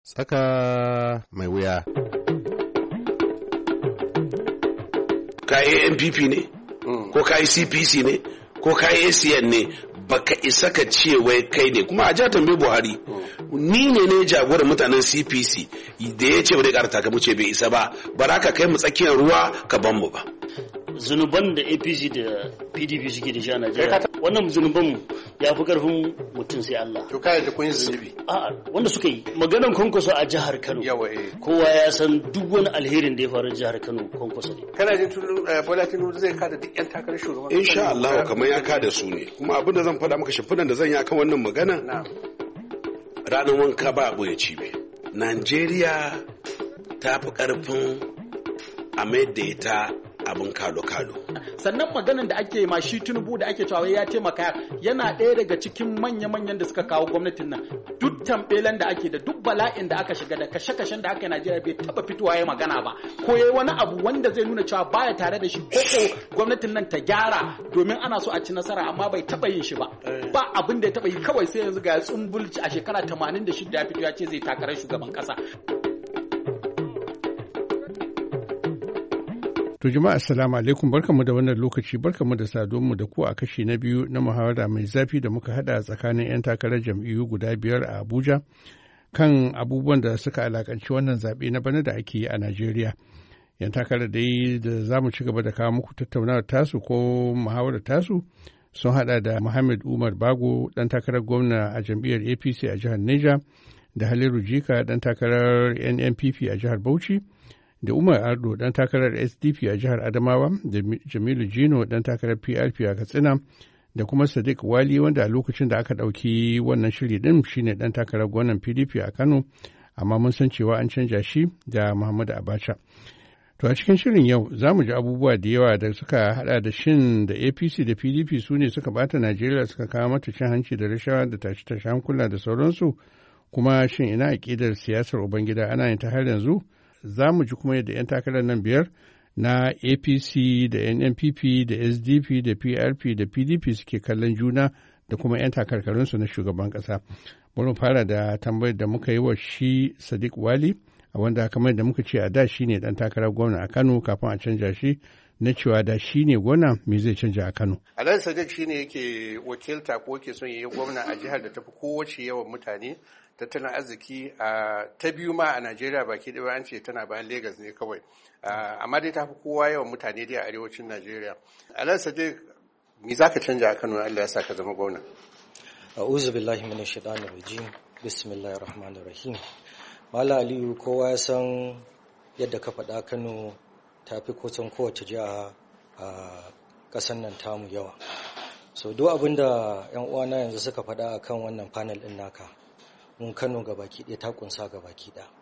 Tsaka mai wuya. Ka yi NPP ne, ko ka yi CPC ne, ko ka yi ACN ne, baka isa ka ce wai kai ne. Kuma a tambayi Buhari, ni ne jagoran mutanen CPC da ya ce bai karata ka mu ce bai isa ba, bara ka kai mu tsakiyar ruwa ka ban mu ba. Zunuban da APC da PDP suke da shi a Najeriya, wannan zunuban ya fi karfin mutum sai Allah. To kai da kun yi zunubi? A'a, wanda suka yi maganan Kwankwaso a jihar Kano. Kowa ya san duk wani alherin da ya faru jihar Kano Kwankwaso ne. Kana jin Bola Tinubu zai kada duk yan takarar shugaban kasa? Insha Allah kamar ya kada su ne. Kuma abin da zan faɗa maka shimfiɗan da zan yi akan wannan magana. Ranar wanka ba abu ya cibe. Najeriya ta fi ƙarfin a mai da ita abin kalo-kalo. Sannan maganan da ake ma shi Tinubu da ake cewa ya taimaka yana ɗaya daga cikin manya-manyan da suka kawo gwamnatin nan. Duk tambelan da ake da duk bala'in da aka shiga da kashe-kashen da aka yi Najeriya bai taba fitowa ya magana ba. Ko yayi wani abu wanda zai nuna cewa baya tare da shi ko gwamnatin nan ta gyara domin ana so a ci nasara amma bai taba yin shi ba. Ba abin da ya taba yi kawai sai yanzu ga tsumbulci a shekara 86 ya fito ya ce zai takarar shugaban kasa. To jama'a assalamu alaikum, barkamu da wannan lokaci, barkamu da saduwanmu da ku a kashi na biyu na muhawara mai zafi da muka hada tsakanin 'yan takarar jam'iyyu guda biyar a Abuja kan abubuwan da suka alakanci wannan zaɓe na bana da ake yi a Najeriya. 'Yan takarar da za mu ci gaba da kawo muku tattaunawar tasu ko muhawarar tasu sun hada da Muhammad Umar Bago, ɗan takarar gwamna a jam'iyyar APC a jihar Niger, da Haliru Jika, ɗan takarar NNPP a jihar Bauchi, da Umar Ardo dan takarar SDP a jihar Adamawa, da Jamilu Jino dan takarar PRP a Katsina, da kuma Sadiq Wali wanda a lokacin da aka ɗauki wannan shiri din shine dan takarar gwamnan PDP a Kano, amma mun san cewa an canja shi da Muhammadu Abacha. To a cikin shirin yau za mu ji abubuwa da yawa da suka hada da shin da APC da PDP su ne suka bata Najeriya suka kawo mata cin hanci da rashawa da tashi hankula da sauransu, kuma shin ina aƙidar siyasar Ubangida ana yin ta har yanzu? Za mu ji kuma yadda 'yan takarar nan biyar na APC da NNPP da SDP da PRP da PDP suke kallon juna da kuma 'yan takarkarinsu na shugaban ƙasa. Bari fara da tambayar da muka yi wa shi Sadiq Wali, a wanda kamar da muka ce a da shi ne ɗan takarar gwamna a Kano kafin a canja shi, na cewa da shi ne gwamna me zai canja a Kano. Alhaji Sadiq shi ne yake wakilta ko yake son yi gwamna a jihar da tafi kowace yawan mutane, tattalin arziki ta biyu ma a Najeriya baki ɗaya an ce tana bayan Legas ne kawai, amma dai ta fi kowa yawan mutane dai a arewacin Najeriya. Alhaji Sadiq, me za ka canja a Kano Allah ya sa ka zama gwamna? A'udhu billahi minash shaitanir rajim. Bismillahir rahmanir rahim. Mala Aliyu, kowa ya san yadda ka faɗa Kano ta fi kusan kowace jiha a ƙasar nan tamu yawa. So duk abin da 'yan uwana yanzu suka faɗa akan wannan panel ɗin naka, mun Kano gabaki ɗaya ta kunsa gabaki ɗaya.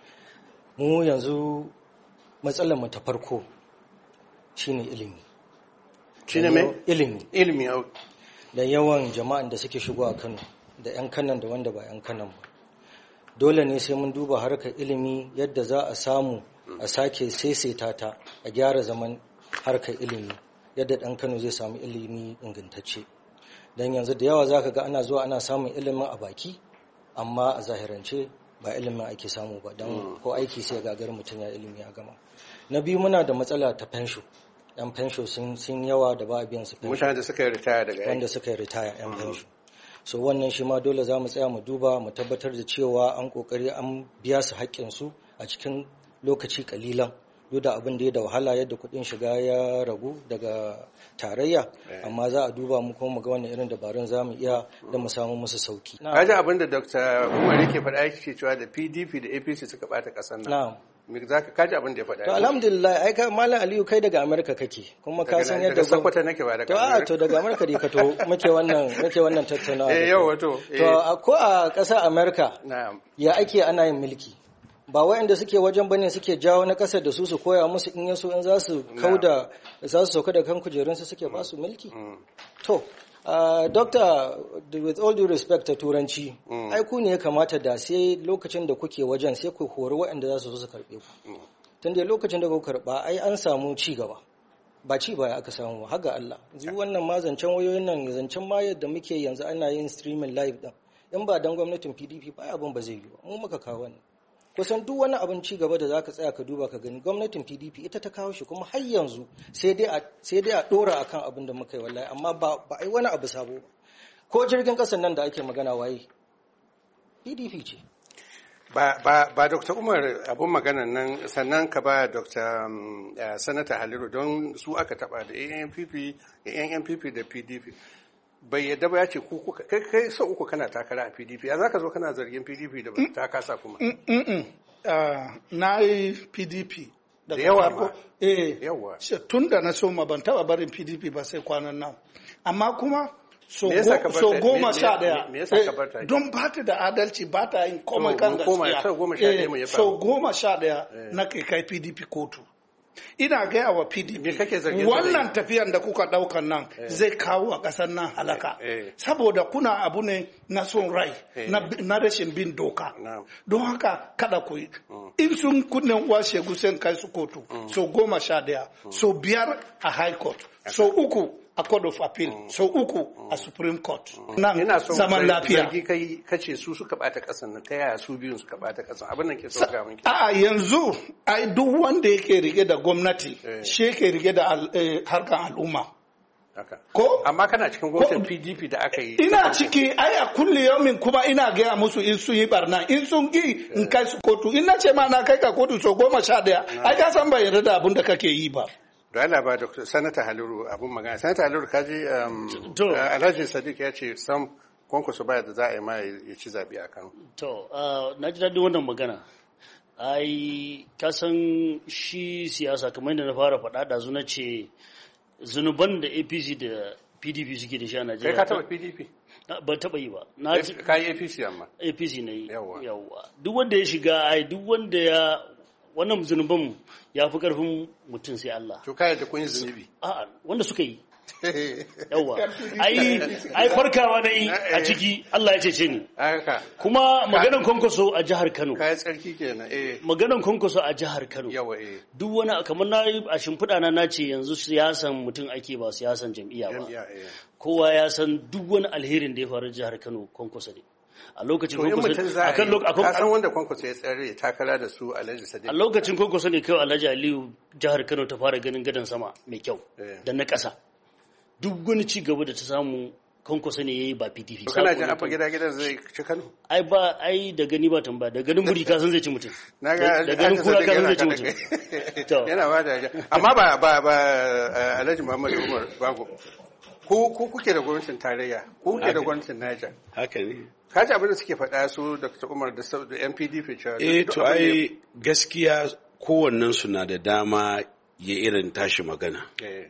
Mu yanzu matsalar mu ta farko shine ilimi. Shine me? Ilimi. Da yawan jama'an da suke shigo a Kano, da 'yan Kanan da wanda ba 'yan Kanan ba. Dole ne sai mun duba harkar ilimi yadda za a samu a sake saisaita ta, a gyara zaman harkar ilimi yadda ɗan Kano zai samu ilimi ingantacce. Don yanzu da yawa za ka ga ana zuwa ana samun ilimin a baki, amma a zahirance ba ilimin ake samu ba, don ko aiki sai gagar mutum ya ilimi ya gama. Na biyu, muna da matsala ta fensho. Yan fensho sun yawa da ba a biyan su fensho. Mutane da suka yi ritaya daga aiki. Wanda suka yi ritaya yan fensho. So wannan shi ma dole za mu tsaya mu duba mu tabbatar da cewa an kokari an biya su haƙƙinsu a cikin lokaci kalilan. Duk da abin da ya da wahala yadda kuɗin shiga ya ragu daga tarayya, amma za a duba mu kuma mu ga wannan irin dabarun za mu iya da mu samu musu sauki. Kaji abin da Dr. Umar yake faɗa yake cewa da PDP da APC suka ɓata ƙasar nan. Na'am. Me za ka kaji abin da ya faɗa? To alhamdulillah, ai ka Malam Aliyu, kai daga Amerika kake, kuma ka san yadda daga Sokoto nake ba daga Amerika. To daga Amerika dai ka to muke wannan tattaunawa. Yau wato. To ko a ƙasar Amerika, na'am, ya ake ana yin mulki. Ba waɗanda suke wajen bane suke jawo na ƙasa da su koya musu in yaso in za su sauka da kan kujerunsu suke ba su mulki. To Doctor, with all due respect ta turanci, ai ku ne ya kamata da sai lokacin da kuke wajen sai ku hori waɗanda za su zo su karɓe ku. Tun da lokacin da ku karɓa ai an samu ci gaba. Ba ci baya aka samu har ga Allah. Yanzu wannan ma zancen wayoyin nan, zancen ma yadda muke yanzu ana yin streaming live din. In ba dan gwamnatin PDP ba abin ba zai yi ba. Mu muka kawo wannan. kusan duk wani abin ci gaba da zaka tsaya ka duba ka gani gwamnatin PDP ita ta kawo shi, kuma har yanzu sai dai a dora akan abin da muka yi wallahi, amma ba ai wani abu sabo ba. Ko jirgin kasan nan da ake magana waye PDP ce. Ba Dr. Umar abun maganan nan, sannan ka ba Dr. Sanata Haliru, don su aka taba da ANPP da PDP. Bai yadda ba ya ce kai sau uku kana takara a PDP, ya za ka zo kana zargin PDP da ta kasa kuma? Na yi PDP da yawa ma. Yawa. Tun da na soma ban taba barin PDP ba sai kwanan nan. Amma kuma so 11 me yasa ka barta? Don ba ta da adalci, ba ta yin komai kan gaskiya. So 11 na kai PDP kotu. Ina gaya wa PDP wannan tafiyan da kuka daukan nan zai kawo a ƙasar nan halaka, saboda kuna abu ne na son rai, na rashin bin doka. Don haka kada ku yi. In sun kunnen uwa shegu sai kai su kotu so 11, so 5 a High Court, so 3 a Court of Appeal, so 3 a Supreme Court. Nan zaman lafiya. Ina kai kace su suka bata kasan nan, ta yaya su biyun suka bata kasan? Abin nan ke so ga mun. A yanzu ai duk wanda yake rike da gwamnati shi yake rike da harkan al'umma. Ko amma kana cikin gwamnatin PDP da aka yi. Ina ciki, ai a kulli yaumin kuma ina gaya musu in sun yi barna, in sun ki in kai su kotu. In na ce ma na kai ka kotu so 11, ai ka san bai yarda da abin da kake yi ba. Da Allah ba Dr. Sanata Haliru abun magana. Sanata Haliru kaji Alhaji Sadiq ya ce sam Kwankwaso baya da za a yi ma ya ci zaɓe a Kano. To, na ji daɗin wannan magana. Ai, ka san shi siyasa kamar yadda na fara faɗa da na ce zunuban da APC da PDP suke da shi a Najeriya. Kai ka taɓa PDP? Ban taɓa yi ba. Ka yi APC amma? APC na yi. Yawwa. Duk wanda ya shiga, ai duk wanda ya wannan zunuban ya fi ƙarfin mutum sai Allah. To kai da kun yi zunubi? A'a, wanda suka yi. Yawwa. Ai farkawa na yi a ciki, Allah ya cece ni. Kuma maganan Kwankwaso a jihar Kano. Kai tsarki kenan. Maganan Kwankwaso a jihar Kano. Yawa Duk wani kamar na yi a shimfiɗa na ce yanzu siyasan mutum ake ba siyasan jam'iyya ba. Kowa ya san duk wani alherin da ya faru jihar Kano Kwankwaso ne. A lokacin Kwankwaso ka san wanda Kwankwaso ya tsare ya takara da su Alhaji Sadiq. A lokacin Kwankwaso ne kai Alhaji Aliyu jihar Kano ta fara ganin gadon sama mai kyau da na ƙasa. Duk wani ci gaba da ta samu Kwankwaso ne yayi ba PDP. Kana jin afa gidan zai ci Kano? Ai da gani ba tambaya, da ganin muri ka san zai ci mutum. Da ganin Naga kura ka san zai ci mutum. Yana ba da amma ba Alhaji Muhammad Umar Bago. Ko kuke da gwamnatin tarayya, ko kuke da gwamnatin Niger. Haka ne. Kaji abin da suke faɗa su Dr. Umar da NPDP cewa. To ai gaskiya kowannen su na da dama ya irin tashi magana.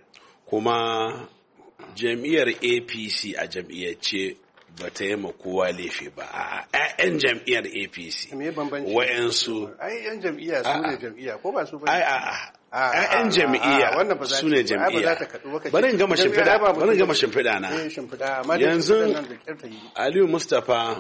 Kuma jam'iyyar APC a jam'iyyarce ba ta yi ma kowa laifi ba. A 'ya'yan jam'iyyar APC. Me bambanci? Wa'yansu. Ai 'yan jam'iyya su ne jam'iyya ko ba su ba? ‘Ya'yan jam'iyya su ne jam'iyya. Bari in gama shimfiɗa na. Yanzu Aliyu Mustapha,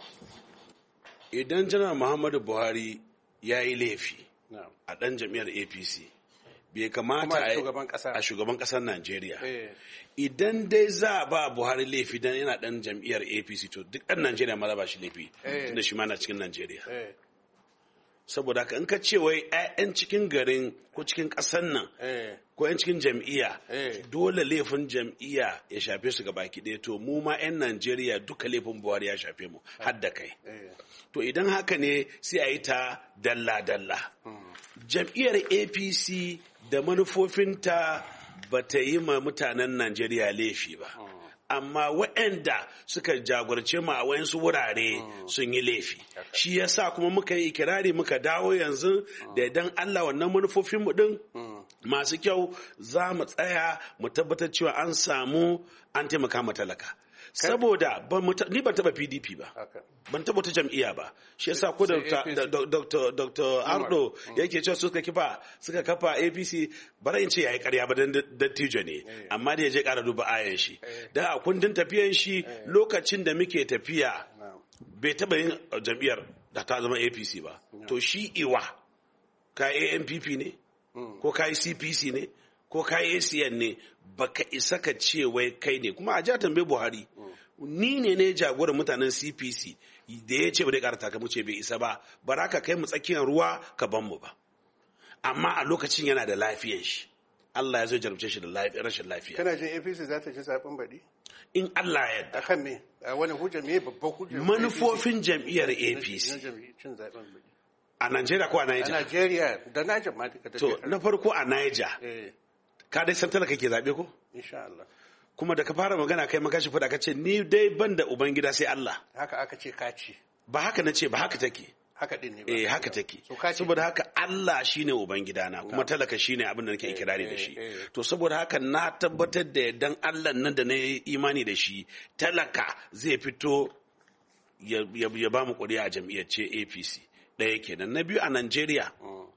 idan Janar Muhammadu Buhari ya yi laifi a ɗan jam'iyyar APC, bai kamata a shugaban ƙasar Najeriya. Idan dai za a ba Buhari laifi don yana ɗan jam'iyyar APC, to duk ɗan Najeriya ma za ba shi laifi, tunda shi ma na cikin Najeriya. Saboda haka in ka ce wai 'ya'yan cikin garin ko cikin ƙasar nan ko 'yan cikin jam'iyya dole laifin jam'iyya ya shafe su baki ɗaya, to mu ma 'yan Najeriya duka laifin Buhari ya shafe mu har da kai. To idan haka ne sai a yi ta dalla-dalla. Jam'iyyar APC da manufofinta ba ta yi ma mutanen Najeriya laifi ba. Amma waɗanda suka jagorce mu a wayansu wurare sun yi laifi. Shi yasa kuma muka yi ikirari muka dawo yanzu da idan Allah wannan manufofin mu din masu kyau za mu tsaya mu tabbatar cewa an samu an taimaka ma talaka. Saboda ni ban taba PDP ba, ban taba ta jam'iyya ba. Shi yasa ko da Dr. Ardo yake cewa suka kafa APC, bara in ce yayi ƙarya ba dan dattijo ne, amma da yaje ƙara duba ayan shi. Da a kundin tafiyan shi lokacin da muke tafiya bai taba yin jam'iyyar da ta zama APC ba. To shi iwa ka ANPP ne ko ka CPC ne ko ka ACN ne, baka isa ka ce wai kai ne. Kuma a ja tambaye Buhari, ni ne jagoran mutanen CPC da ya ce ba zai ƙara taka mu ce bai isa ba bara ka kai mu tsakiyar ruwa ka ban mu ba amma a lokacin yana da lafiyan shi Allah ya zo jarumce shi da rashin lafiya. Kana jin APC za ta ci zaben baɗi? In Allah ya yarda. Akan me? Wani hujja me babban hujja? Manufofin jam'iyyar APC. A Najeriya ko a Niger? A Najeriya da Niger ma duka. To na farko a Niger. Ka dai san talaka ke zaɓe ko? Insha Allah. Kuma da ka fara magana kai maka shi faɗa ka ce ni dai ban da Ubangida sai Allah. Haka aka ce ka ce. Ba haka na ce ba haka take. Haka din ne ba. Haka take. Saboda haka Allah shine ubangidana kuma talaka shine abin da nake ikirari da shi. To saboda haka na tabbatar da dan Allah nan da na yi imani da shi talaka zai fito ya ba mu ƙuri'a a jam'iyyar ce APC. Ɗaya kenan. Na biyu a Najeriya.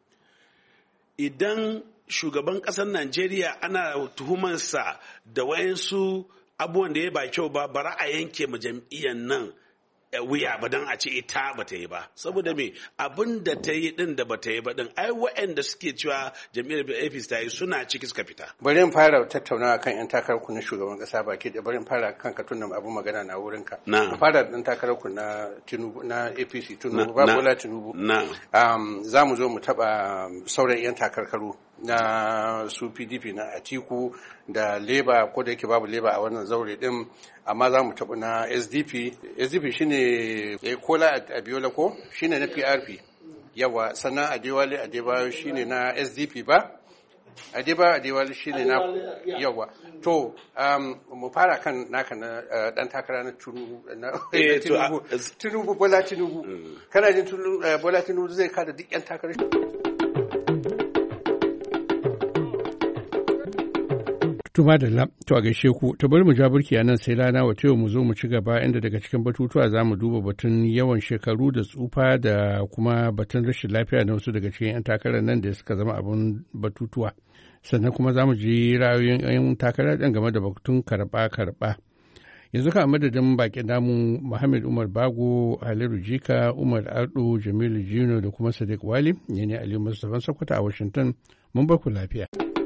Idan shugaban ƙasar Najeriya ana tuhumansa da wayansu abubuwan da ya ba kyau ba bara a yanke mu jam'iyyar nan wuya ba don a ce ita ba ta yi ba saboda me abin da ta yi din da ba ta yi ba din ai waɗanda suke cewa jam'iyyar APC ta yi suna ciki suka fita. Bari in fara tattaunawa kan yan takarar ku na shugaban kasa baki da bari in fara kan ka tunna abun magana na wurin ka. Na fara dan takarar ku na Tinubu na APC Tinubu ba Bola Tinubu. Za mu zo mu taba sauran yan takarkaru na su PDP na Atiku da Labour ko da yake babu Labour a wannan zaure din amma za mu taɓa na SDP shine Kola Abiola ko shine na PRP yawa sannan Adebayo shine na SDP ba Adewale shine na yawa to mu fara kan naka na dan takara na Tinubu Bola Tinubu kana jin Bola Tinubu zai kada duk yan takarar Tuma da to a gaishe ku, ta bari mu ja burki a nan sai rana wa mu zo mu ci gaba inda daga cikin batutuwa za mu duba batun yawan shekaru da tsufa da kuma batun rashin lafiya na wasu daga cikin 'yan takarar nan da suka zama abin batutuwa. Sannan kuma za mu ji ra'ayoyin 'yan takarar ɗin game da batun karɓa-karɓa. Yanzu ka madadin baƙin namu Muhammad Umar Bago, Haliru Jika, Umar Ardo, Jamilu Jino da kuma Sadiq Wali, ne Aliyu Mustapha Sokoto a Washington. Mun bar ku lafiya.